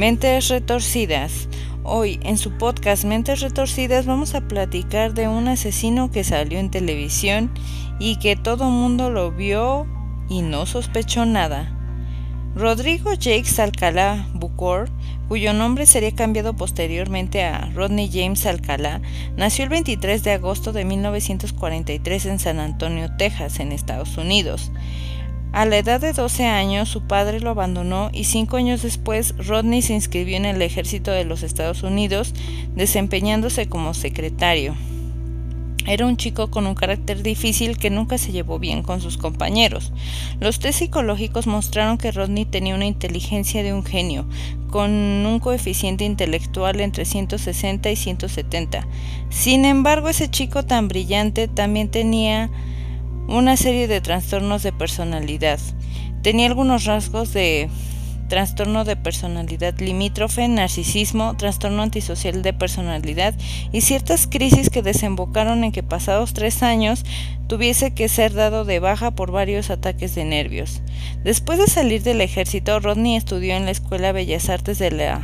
Mentes retorcidas. Hoy en su podcast Mentes retorcidas vamos a platicar de un asesino que salió en televisión y que todo mundo lo vio y no sospechó nada. Rodrigo Jacques Alcalá Bucor, cuyo nombre sería cambiado posteriormente a Rodney James Alcalá, nació el 23 de agosto de 1943 en San Antonio, Texas, en Estados Unidos. A la edad de 12 años, su padre lo abandonó y 5 años después, Rodney se inscribió en el ejército de los Estados Unidos, desempeñándose como secretario. Era un chico con un carácter difícil que nunca se llevó bien con sus compañeros. Los test psicológicos mostraron que Rodney tenía una inteligencia de un genio, con un coeficiente intelectual entre 160 y 170. Sin embargo, ese chico tan brillante también tenía una serie de trastornos de personalidad. Tenía algunos rasgos de trastorno de personalidad limítrofe, narcisismo, trastorno antisocial de personalidad y ciertas crisis que desembocaron en que pasados 3 años tuviese que ser dado de baja por varios ataques de nervios. Después de salir del ejército, Rodney estudió en la Escuela de Bellas Artes de la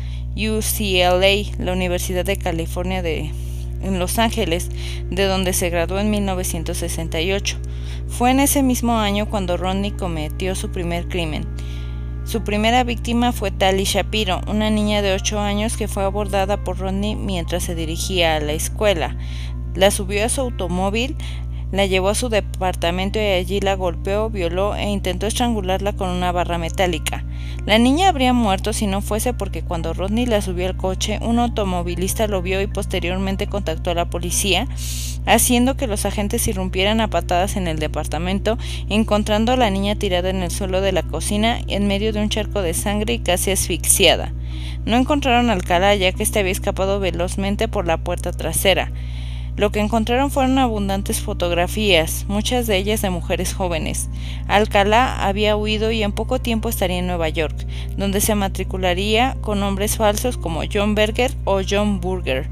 UCLA, la Universidad de California en Los Ángeles, de donde se graduó en 1968. Fue en ese mismo año cuando Rodney cometió su primer crimen. Su primera víctima fue Tali Shapiro, una niña de 8 años que fue abordada por Rodney mientras se dirigía a la escuela. La subió a su automóvil, la llevó a su departamento y allí la golpeó, violó e intentó estrangularla con una barra metálica. La niña habría muerto si no fuese porque cuando Rodney la subió al coche, un automovilista lo vio y posteriormente contactó a la policía, haciendo que los agentes irrumpieran a patadas en el departamento, encontrando a la niña tirada en el suelo de la cocina en medio de un charco de sangre y casi asfixiada. No encontraron a Alcalá ya que éste había escapado velozmente por la puerta trasera. Lo que encontraron fueron abundantes fotografías, muchas de ellas de mujeres jóvenes. Alcalá había huido y en poco tiempo estaría en Nueva York, donde se matricularía con nombres falsos como John Berger o John Burger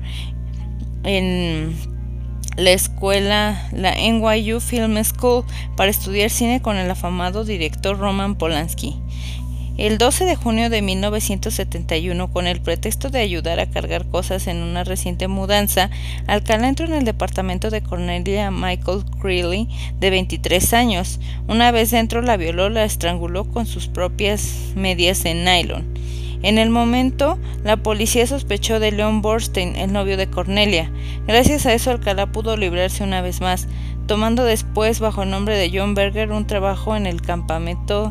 en la escuela, la NYU Film School, para estudiar cine con el afamado director Roman Polanski. El 12 de junio de 1971, con el pretexto de ayudar a cargar cosas en una reciente mudanza, Alcalá entró en el departamento de Cornelia Michael Creeley, de 23 años. Una vez dentro, la violó, la estranguló con sus propias medias de nylon. En el momento, la policía sospechó de Leon Borstein, el novio de Cornelia. Gracias a eso, Alcalá pudo librarse una vez más, tomando después, bajo el nombre de John Berger, un trabajo en el campamento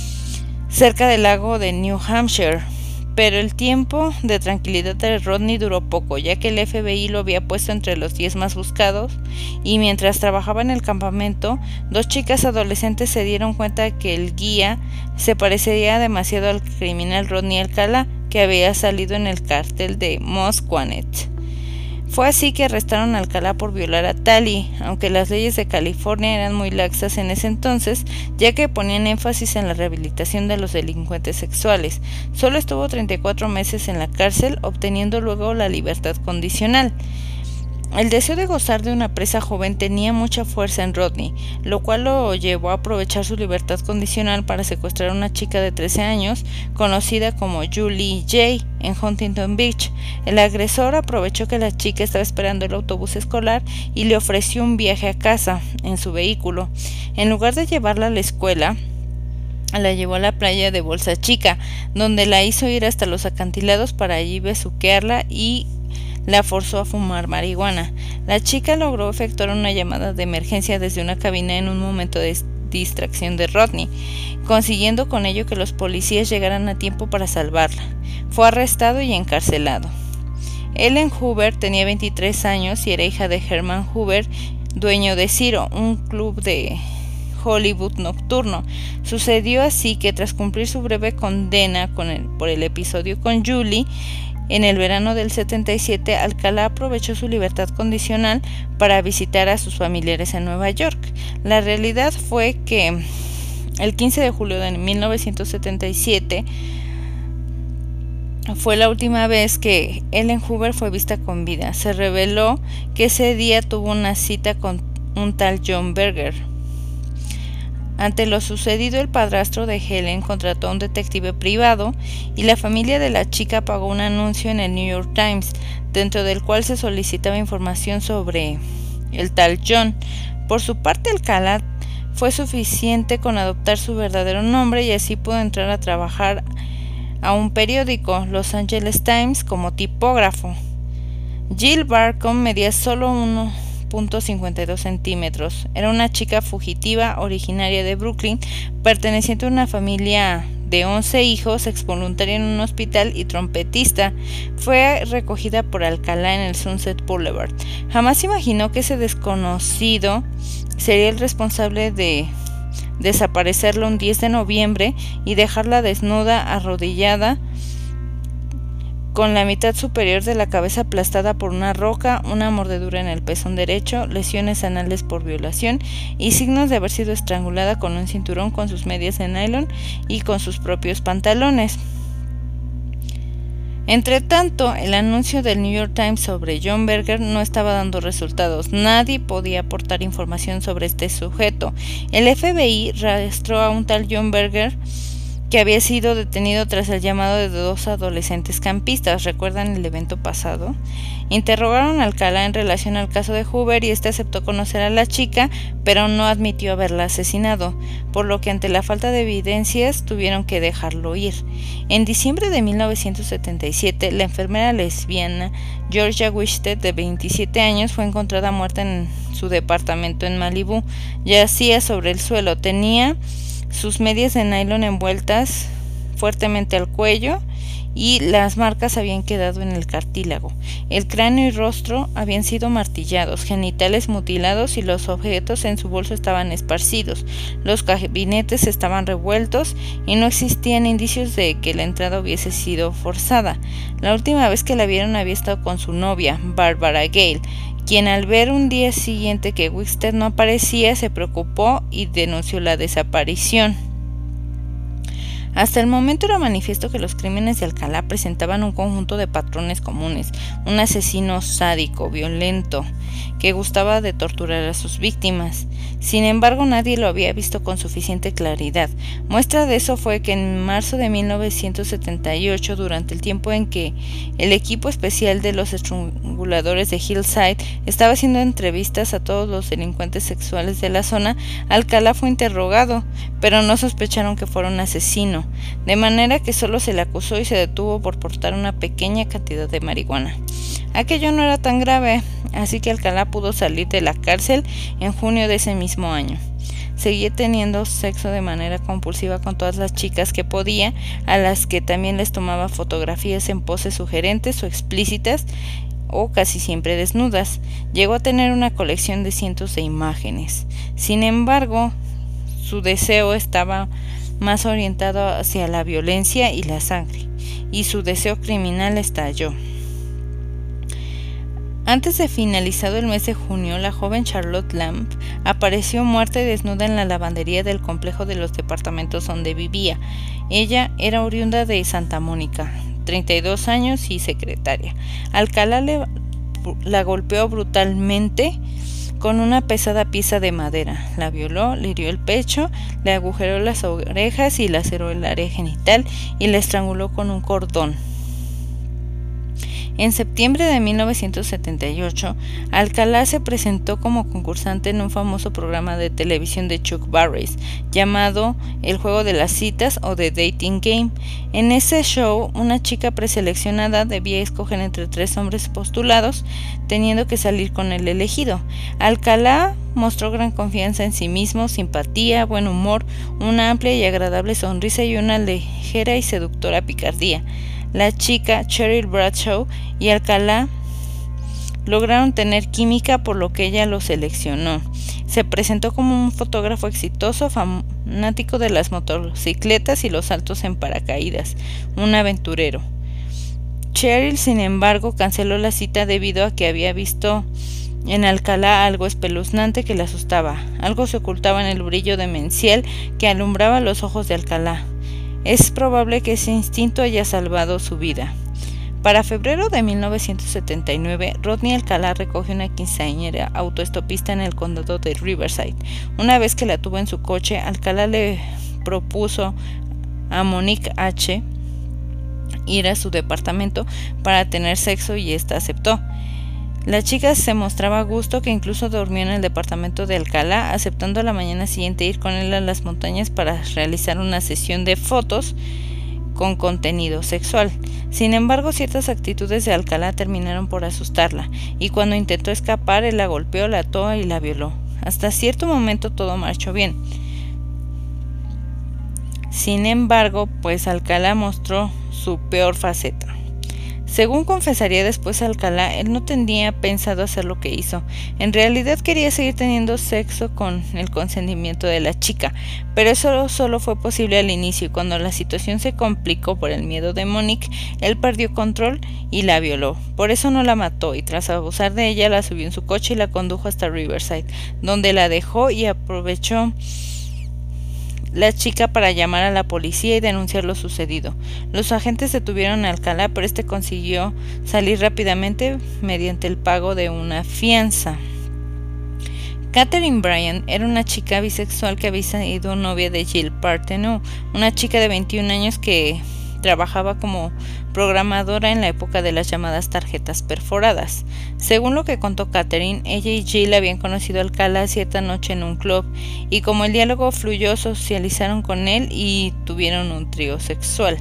cerca del lago de New Hampshire. Pero el tiempo de tranquilidad de Rodney duró poco, ya que el FBI lo había puesto entre los 10 más buscados, y mientras trabajaba en el campamento, 2 chicas adolescentes se dieron cuenta que el guía se parecía demasiado al criminal Rodney Alcalá, que había salido en el cartel de Mosquanet. Fue así que arrestaron a Alcalá por violar a Tali, aunque las leyes de California eran muy laxas en ese entonces, ya que ponían énfasis en la rehabilitación de los delincuentes sexuales. Solo estuvo 34 meses en la cárcel, obteniendo luego la libertad condicional. El deseo de gozar de una presa joven tenía mucha fuerza en Rodney, lo cual lo llevó a aprovechar su libertad condicional para secuestrar a una chica de 13 años, conocida como Julie J., en Huntington Beach. El agresor aprovechó que la chica estaba esperando el autobús escolar y le ofreció un viaje a casa en su vehículo. En lugar de llevarla a la escuela, la llevó a la playa de Bolsa Chica, donde la hizo ir hasta los acantilados para allí besuquearla y la forzó a fumar marihuana. La chica logró efectuar una llamada de emergencia desde una cabina en un momento de distracción de Rodney, consiguiendo con ello que los policías llegaran a tiempo para salvarla. Fue arrestado y encarcelado. Ellen Hoover tenía 23 años y era hija de Herman Hoover, dueño de Ciro, un club de Hollywood nocturno. Sucedió así que tras cumplir su breve condena por el episodio con Julie, en el verano del 77, Alcalá aprovechó su libertad condicional para visitar a sus familiares en Nueva York. La realidad fue que el 15 de julio de 1977 fue la última vez que Ellen Hoover fue vista con vida. Se reveló que ese día tuvo una cita con un tal John Berger. Ante lo sucedido, el padrastro de Helen contrató a un detective privado y la familia de la chica pagó un anuncio en el New York Times, dentro del cual se solicitaba información sobre el tal John. Por su parte, Alcalá fue suficiente con adoptar su verdadero nombre y así pudo entrar a trabajar a un periódico, Los Angeles Times, como tipógrafo. Jill Barcombe medía solo 1.52 centímetros. Era una chica fugitiva originaria de Brooklyn, perteneciente a una familia de 11 hijos, exvoluntaria en un hospital y trompetista. Fue recogida por Alcalá en el Sunset Boulevard. Jamás imaginó que ese desconocido sería el responsable de desaparecerla un 10 de noviembre y dejarla desnuda, arrodillada, con la mitad superior de la cabeza aplastada por una roca, una mordedura en el pezón derecho, lesiones anales por violación y signos de haber sido estrangulada con un cinturón, con sus medias de nylon y con sus propios pantalones. Entretanto, el anuncio del New York Times sobre John Berger no estaba dando resultados. Nadie podía aportar información sobre este sujeto. El FBI rastreó a un tal John Berger, que había sido detenido tras el llamado de 2 adolescentes campistas. ¿Recuerdan el evento pasado? Interrogaron a Alcalá en relación al caso de Hoover y este aceptó conocer a la chica, pero no admitió haberla asesinado, por lo que ante la falta de evidencias tuvieron que dejarlo ir. En diciembre de 1977, la enfermera lesbiana Georgia Wistead, de 27 años, fue encontrada muerta en su departamento en Malibú. Yacía sobre el suelo, tenía sus medias de nylon envueltas fuertemente al cuello y las marcas habían quedado en el cartílago. El cráneo y rostro habían sido martillados, genitales mutilados y los objetos en su bolso estaban esparcidos. Los gabinetes estaban revueltos y no existían indicios de que la entrada hubiese sido forzada. La última vez que la vieron había estado con su novia, Barbara Gale, quien al ver un día siguiente que Wistead no aparecía se preocupó y denunció la desaparición. Hasta el momento era manifiesto que los crímenes de Alcalá presentaban un conjunto de patrones comunes: un asesino sádico, violento, que gustaba de torturar a sus víctimas. Sin embargo, nadie lo había visto con suficiente claridad. Muestra de eso fue que en marzo de 1978, durante el tiempo en que el equipo especial de los estranguladores de Hillside estaba haciendo entrevistas a todos los delincuentes sexuales de la zona, Alcalá fue interrogado, pero no sospecharon que fuera un asesino, de manera que solo se le acusó y se detuvo por portar una pequeña cantidad de marihuana. Aquello no era tan grave, así que Alcalá pudo salir de la cárcel en junio de ese mismo año. Seguía teniendo sexo de manera compulsiva con todas las chicas que podía, a las que también les tomaba fotografías en poses sugerentes o explícitas, o casi siempre desnudas. Llegó a tener una colección de cientos de imágenes. Sin embargo, su deseo estaba más orientado hacia la violencia y la sangre, y su deseo criminal estalló. Antes de finalizado el mes de junio, la joven Charlotte Lamb apareció muerta y desnuda en la lavandería del complejo de los departamentos donde vivía. Ella era oriunda de Santa Mónica, 32 años y secretaria. Alcalá la golpeó brutalmente con una pesada pieza de madera. La violó, le hirió el pecho, le agujeró las orejas y laceró el área genital y la estranguló con un cordón. En septiembre de 1978, Alcalá se presentó como concursante en un famoso programa de televisión de Chuck Barris llamado El Juego de las Citas o The Dating Game. En ese show, una chica preseleccionada debía escoger entre 3 hombres postulados, teniendo que salir con el elegido. Alcalá mostró gran confianza en sí mismo, simpatía, buen humor, una amplia y agradable sonrisa y una ligera y seductora picardía. La chica, Cheryl Bradshaw, y Alcalá lograron tener química, por lo que ella lo seleccionó. Se presentó como un fotógrafo exitoso, fanático de las motocicletas y los saltos en paracaídas, un aventurero. Cheryl, sin embargo, canceló la cita debido a que había visto en Alcalá algo espeluznante que le asustaba. Algo se ocultaba en el brillo demencial que alumbraba los ojos de Alcalá. Es probable que ese instinto haya salvado su vida. Para febrero de 1979, Rodney Alcalá recoge una quinceañera autoestopista en el condado de Riverside. Una vez que la tuvo en su coche, Alcalá le propuso a Monique H. ir a su departamento para tener sexo y ésta aceptó. La chica se mostraba a gusto, que incluso durmió en el departamento de Alcalá, aceptando a la mañana siguiente ir con él a las montañas para realizar una sesión de fotos con contenido sexual. Sin embargo, ciertas actitudes de Alcalá terminaron por asustarla, y cuando intentó escapar, él la golpeó, la ató y la violó. Hasta cierto momento todo marchó bien. Sin embargo, pues Alcalá mostró su peor faceta. Según confesaría después Alcalá, él no tenía pensado hacer lo que hizo. En realidad quería seguir teniendo sexo con el consentimiento de la chica, pero eso solo fue posible al inicio, y cuando la situación se complicó por el miedo de Monique, él perdió control y la violó. Por eso no la mató, y tras abusar de ella la subió en su coche y la condujo hasta Riverside, donde la dejó, y aprovechó la chica para llamar a la policía y denunciar lo sucedido. Los agentes detuvieron a Alcalá, pero este consiguió salir rápidamente mediante el pago de una fianza. Catherine Bryan era una chica bisexual que había sido novia de Jill Partheneau, una chica de 21 años que trabajaba como programadora en la época de las llamadas tarjetas perforadas. Según lo que contó Catherine, ella y Jill habían conocido a Alcalá cierta noche en un club, y como el diálogo fluyó, socializaron con él y tuvieron un trío sexual.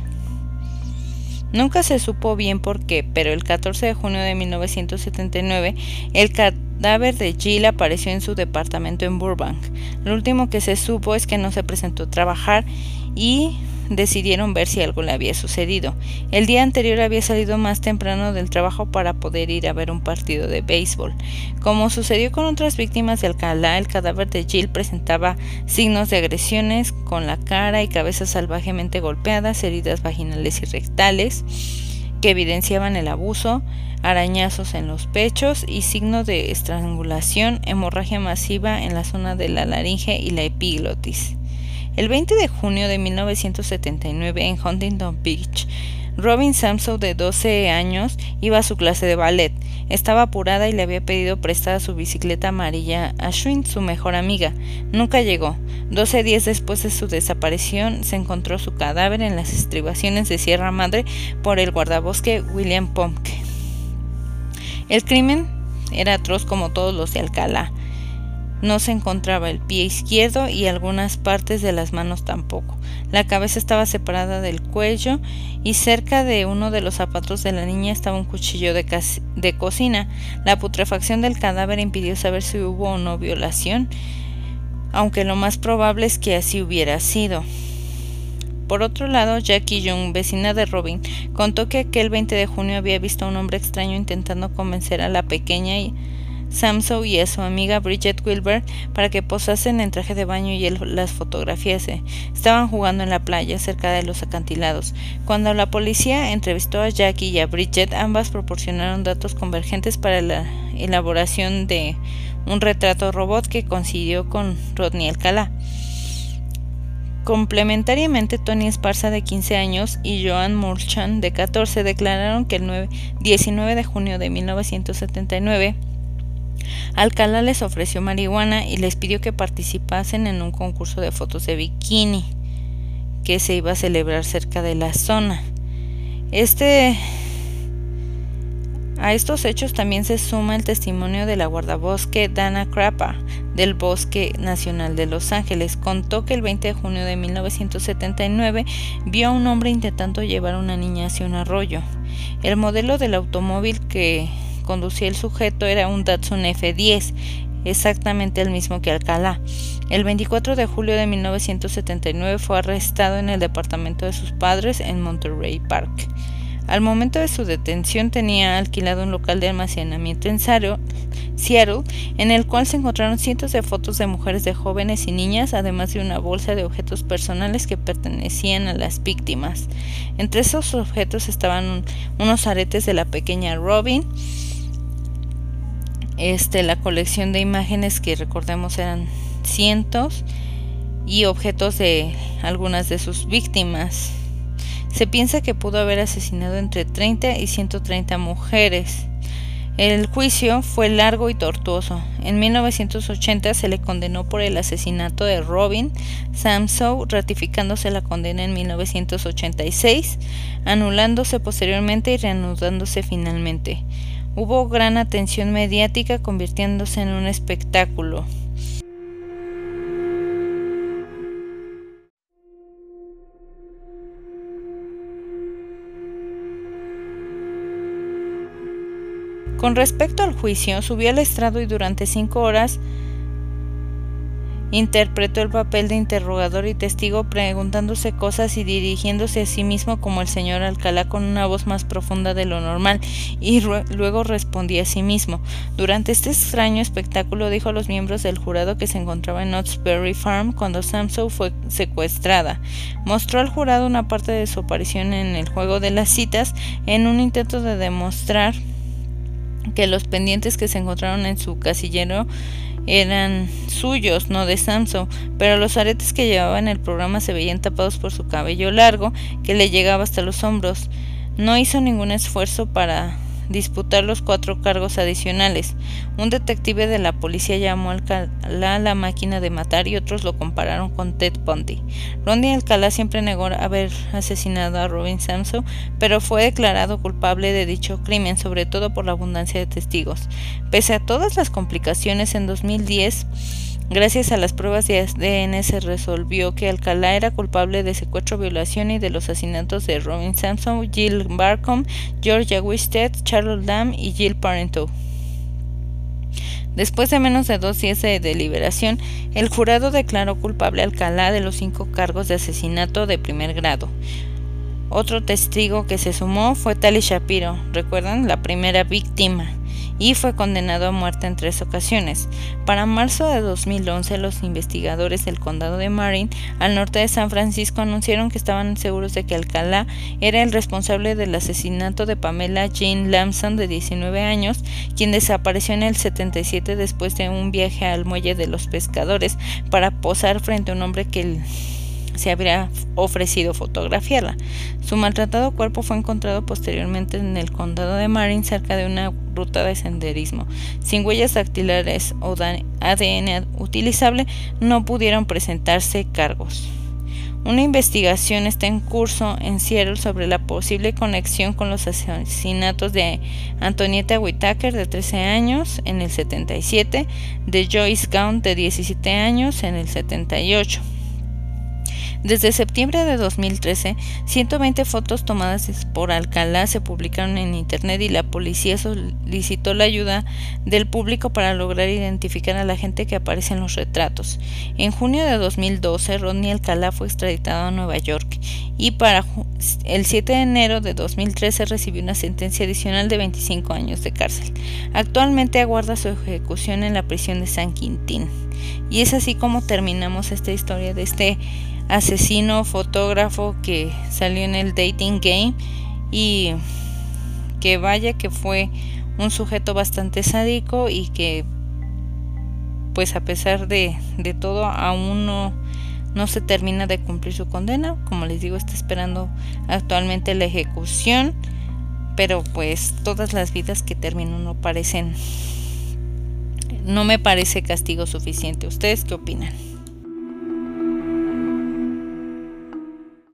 Nunca se supo bien por qué, pero el 14 de junio de 1979, el cadáver de Jill apareció en su departamento en Burbank. Lo último que se supo es que no se presentó a trabajar y decidieron ver si algo le había sucedido. El día anterior había salido más temprano del trabajo para poder ir a ver un partido de béisbol. Como sucedió con otras víctimas de Alcalá, el cadáver de Jill presentaba signos de agresiones, con la cara y cabeza salvajemente golpeadas, heridas vaginales y rectales que evidenciaban el abuso, arañazos en los pechos y signos de estrangulación, hemorragia masiva en la zona de la laringe y la epiglotis. El 20 de junio de 1979, en Huntington Beach, Robin Samsoe, de 12 años, iba a su clase de ballet. Estaba apurada y le había pedido prestada su bicicleta amarilla a Ashwin, su mejor amiga. Nunca llegó. 12 días después de su desaparición, se encontró su cadáver en las estribaciones de Sierra Madre por el guardabosque William Pomke. El crimen era atroz como todos los de Alcalá. No se encontraba el pie izquierdo y algunas partes de las manos tampoco. La cabeza estaba separada del cuello y cerca de uno de los zapatos de la niña estaba un cuchillo de cocina. La putrefacción del cadáver impidió saber si hubo o no violación, aunque lo más probable es que así hubiera sido. Por otro lado, Jackie Young, vecina de Robin, contó que aquel 20 de junio había visto a un hombre extraño intentando convencer a la pequeña Samsoe y a su amiga Bridget Wilbur para que posasen en traje de baño y él las fotografiase. Estaban jugando en la playa cerca de los acantilados. Cuando la policía entrevistó a Jackie y a Bridget, ambas proporcionaron datos convergentes para la elaboración de un retrato robot que coincidió con Rodney Alcalá. Complementariamente, Tony Esparza, de 15 años, y Joan Murchan, de 14, declararon que el 19 de junio de 1979 Alcalá les ofreció marihuana y les pidió que participasen en un concurso de fotos de bikini que se iba a celebrar cerca de la zona. A estos hechos también se suma el testimonio de la guardabosque Dana Crapa del Bosque Nacional de Los Ángeles. Contó que el 20 de junio de 1979 vio a un hombre intentando llevar a una niña hacia un arroyo. El modelo del automóvil que conducía el sujeto era un Datsun F10, exactamente el mismo que Alcalá. El 24 de julio de 1979 fue arrestado en el departamento de sus padres en Monterey Park. Al momento de su detención tenía alquilado un local de almacenamiento en Seattle, en el cual se encontraron cientos de fotos de mujeres, de jóvenes y niñas, además de una bolsa de objetos personales que pertenecían a las víctimas. Entre esos objetos estaban unos aretes de la pequeña Robin, la colección de imágenes que recordemos eran cientos, y objetos de algunas de sus víctimas. Se piensa que pudo haber asesinado entre 30 y 130 mujeres. El juicio fue largo y tortuoso. En 1980 se le condenó por el asesinato de Robin Samsoe, ratificándose la condena en 1986, anulándose posteriormente y reanudándose finalmente. Hubo gran atención mediática, convirtiéndose en un espectáculo. Con respecto al juicio, subió al estrado y durante 5 horas interpretó el papel de interrogador y testigo, preguntándose cosas y dirigiéndose a sí mismo como el señor Alcalá con una voz más profunda de lo normal, y luego respondía a sí mismo. Durante este extraño espectáculo dijo a los miembros del jurado que se encontraba en Knott's Berry Farm cuando Samsoe fue secuestrada. Mostró al jurado una parte de su aparición en el juego de las citas en un intento de demostrar que los pendientes que se encontraron en su casillero eran suyos, no de Samsoe, pero los aretes que llevaba en el programa se veían tapados por su cabello largo que le llegaba hasta los hombros. No hizo ningún esfuerzo para disputar los 4 cargos adicionales. Un detective de la policía llamó a Alcalá la máquina de matar y otros lo compararon con Ted Bundy. Rodney Alcalá siempre negó haber asesinado a Robin Samsoe, pero fue declarado culpable de dicho crimen, sobre todo por la abundancia de testigos. Pese a todas las complicaciones, en 2010, gracias a las pruebas de ADN, se resolvió que Alcalá era culpable de secuestro, violación y de los asesinatos de Robin Samsoe, Jill Barcombe, Georgia Winstead, Charlotte Lamb y Jill Parenteau. Después de menos de 2 días de deliberación, el jurado declaró culpable a Alcalá de los 5 cargos de asesinato de primer grado. Otro testigo que se sumó fue Tali Shapiro, ¿recuerdan? La primera víctima, y fue condenado a muerte en 3 ocasiones. Para marzo de 2011, los investigadores del condado de Marin, al norte de San Francisco, anunciaron que estaban seguros de que Alcalá era el responsable del asesinato de Pamela Jean Lamson, de 19 años, quien desapareció en el 77 después de un viaje al muelle de los pescadores para posar frente a un hombre que se habría ofrecido fotografiarla. Su maltratado cuerpo fue encontrado posteriormente en el condado de Marin, cerca de una ruta de senderismo. Sin huellas dactilares o ADN utilizable, no pudieron presentarse cargos. Una investigación está en curso en Seattle sobre la posible conexión con los asesinatos de Antonietta Whitaker, de 13 años, en el 77, de Joyce Gaunt, de 17 años, en el 78. Desde septiembre de 2013, 120 fotos tomadas por Alcalá se publicaron en internet y la policía solicitó la ayuda del público para lograr identificar a la gente que aparece en los retratos. En junio de 2012, Rodney Alcalá fue extraditado a Nueva York y para el 7 de enero de 2013 recibió una sentencia adicional de 25 años de cárcel. Actualmente aguarda su ejecución en la prisión de San Quintín. Y es así como terminamos esta historia de este asesino fotógrafo que salió en el Dating Game, y que vaya que fue un sujeto bastante sádico y que pues a pesar de todo aún no se termina de cumplir su condena. Como les digo, está esperando actualmente la ejecución, pero pues todas las vidas que terminó no me parece castigo suficiente. ¿Ustedes qué opinan?